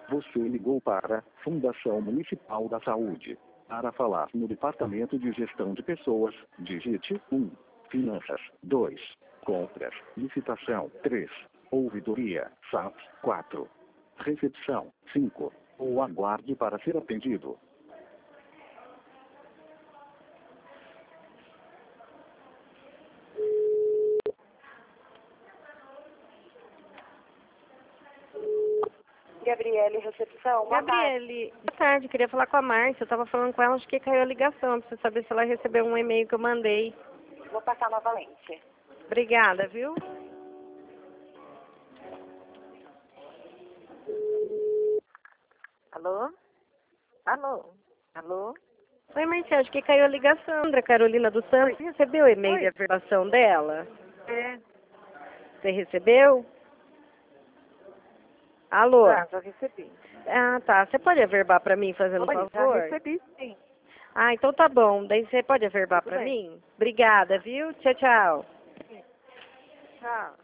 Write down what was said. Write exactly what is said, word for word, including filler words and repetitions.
Você ligou para a Fundação Municipal da Saúde. Para falar no Departamento de Gestão de Pessoas, digite um. Finanças, dois. Compras, licitação, três. Ouvidoria, S A P, quatro. Recepção, cinco. Ou aguarde para ser atendido. Gabriele, recepção. Boa Gabriele, boa tarde, queria falar com a Márcia. Eu estava falando com ela, acho que caiu a ligação. Preciso saber se ela recebeu um e-mail que eu mandei. tarde. Vou passar novamente. Obrigada, viu? Alô? Alô? Alô? Oi, Márcia, acho que caiu a ligação. Andra Carolina dos Santos, você recebeu o e-mail Oi. de averbação dela? É, Você recebeu? Alô? tá, já recebi. Ah, tá. Você pode averbar para mim, fazendo um Oi, já favor? recebi sim. Ah, então tá bom. Daí você pode averbar Tudo para bem. mim? Obrigada, viu? Tchau, tchau. Tchau.